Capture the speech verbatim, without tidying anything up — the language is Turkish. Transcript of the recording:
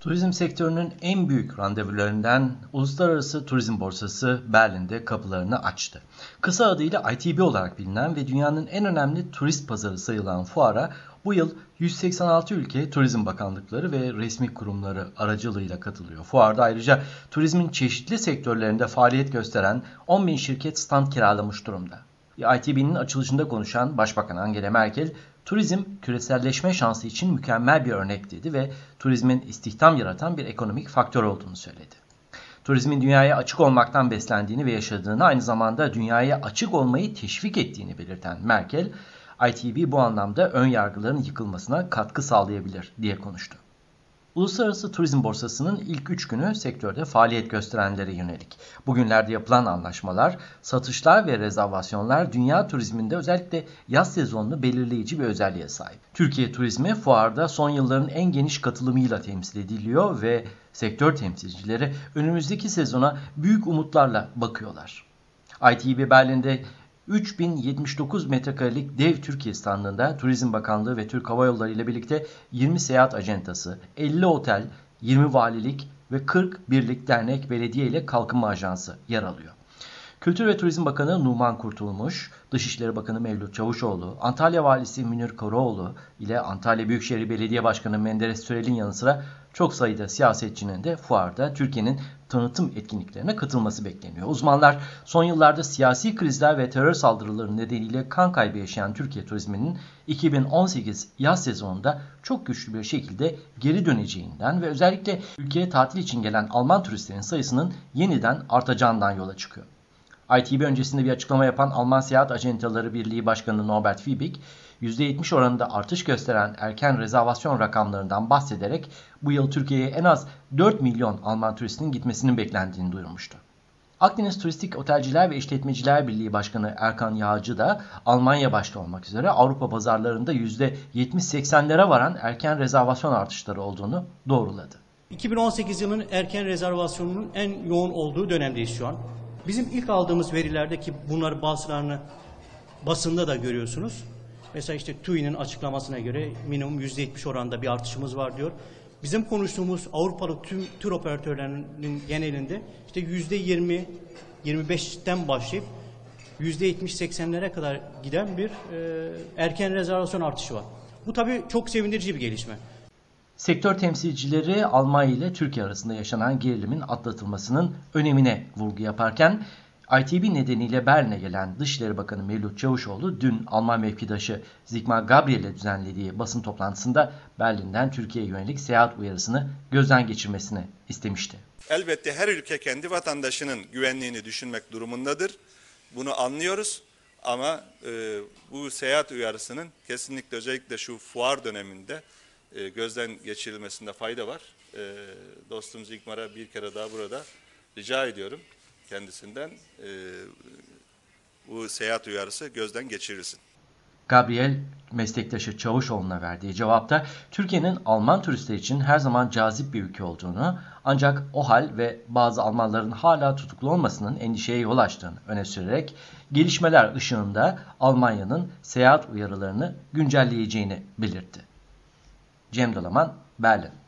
Turizm sektörünün en büyük randevularından Uluslararası Turizm Borsası Berlin'de kapılarını açtı. Kısa adıyla I T B olarak bilinen ve dünyanın en önemli turist pazarı sayılan fuara bu yıl yüz seksen altı ülke Turizm Bakanlıkları ve resmi kurumları aracılığıyla katılıyor. Fuarda ayrıca turizmin çeşitli sektörlerinde faaliyet gösteren on bin şirket stand kiralamış durumda. I T B'nin açılışında konuşan Başbakan Angela Merkel, turizm küreselleşme şansı için mükemmel bir örnek dedi ve turizmin istihdam yaratan bir ekonomik faktör olduğunu söyledi. Turizmin dünyaya açık olmaktan beslendiğini ve yaşadığını, aynı zamanda dünyaya açık olmayı teşvik ettiğini belirten Merkel, I T B bu anlamda ön yargıların yıkılmasına katkı sağlayabilir diye konuştu. Uluslararası Turizm Borsası'nın ilk üç günü sektörde faaliyet gösterenlere yönelik. Bugünlerde yapılan anlaşmalar, satışlar ve rezervasyonlar dünya turizminde özellikle yaz sezonunu belirleyici bir özelliğe sahip. Türkiye turizmi fuarda son yılların en geniş katılımıyla temsil ediliyor ve sektör temsilcileri önümüzdeki sezona büyük umutlarla bakıyorlar. I T B Berlin'de üç bin yetmiş dokuz metrekarelik dev Türkiye standında Turizm Bakanlığı ve Türk Hava Yolları ile birlikte yirmi seyahat acentası, elli otel, yirmi valilik ve kırk birlik dernek, belediye ile kalkınma ajansı yer alıyor. Kültür ve Turizm Bakanı Numan Kurtulmuş, Dışişleri Bakanı Mevlüt Çavuşoğlu, Antalya Valisi Münir Karaoğlu ile Antalya Büyükşehir Belediye Başkanı Menderes Sürel'in yanı sıra çok sayıda siyasetçinin de fuarda Türkiye'nin tanıtım etkinliklerine katılması bekleniyor. Uzmanlar son yıllarda siyasi krizler ve terör saldırıları nedeniyle kan kaybı yaşayan Türkiye turizminin iki bin on sekiz yaz sezonunda çok güçlü bir şekilde geri döneceğinden ve özellikle ülkeye tatil için gelen Alman turistlerin sayısının yeniden artacağından yola çıkıyor. I T B öncesinde bir açıklama yapan Alman Seyahat Acentaları Birliği Başkanı Norbert Fiebig, yüzde yetmiş oranında artış gösteren erken rezervasyon rakamlarından bahsederek bu yıl Türkiye'ye en az dört milyon Alman turistinin gitmesinin beklendiğini duyurmuştu. Akdeniz Turistik Otelciler ve İşletmeciler Birliği Başkanı Erkan Yağcı da Almanya başta olmak üzere Avrupa pazarlarında yüzde yetmiş seksenlere varan erken rezervasyon artışları olduğunu doğruladı. iki bin on sekiz yılının erken rezervasyonunun en yoğun olduğu dönemdeyiz şu an. Bizim ilk aldığımız verilerde, ki bunları bazılarını basında da görüyorsunuz. Mesela işte TÜİ'nin açıklamasına göre minimum yüzde yetmiş oranında bir artışımız var diyor. Bizim konuştuğumuz Avrupalı tüm tur operatörlerinin genelinde işte yüzde yirmi yirmi beşten başlayıp yüzde yetmiş seksenlere kadar giden bir e, erken rezervasyon artışı var. Bu tabii çok sevindirici bir gelişme. Sektör temsilcileri Almanya ile Türkiye arasında yaşanan gerilimin atlatılmasının önemine vurgu yaparken I T B nedeniyle Berlin'e gelen Dışişleri Bakanı Mevlüt Çavuşoğlu dün Alman mevkidaşı Sigmar Gabriel'le düzenlediği basın toplantısında Berlin'den Türkiye'ye yönelik seyahat uyarısını gözden geçirmesini istemişti. Elbette her ülke kendi vatandaşının güvenliğini düşünmek durumundadır. Bunu anlıyoruz ama e, bu seyahat uyarısının kesinlikle özellikle şu fuar döneminde e, gözden geçirilmesinde fayda var. E, dostum Sigmar'a bir kere daha burada rica ediyorum kendisinden e, bu seyahat uyarısı gözden geçirilsin. Gabriel, meslektaşı Çavuşoğlu'na verdiği cevapta Türkiye'nin Alman turistler için her zaman cazip bir ülke olduğunu, ancak o hal ve bazı Almanların hala tutuklu olmasının endişeye yol açtığını öne sürerek gelişmeler ışığında Almanya'nın seyahat uyarılarını güncelleyeceğini belirtti. Cem Dalaman, Berlin.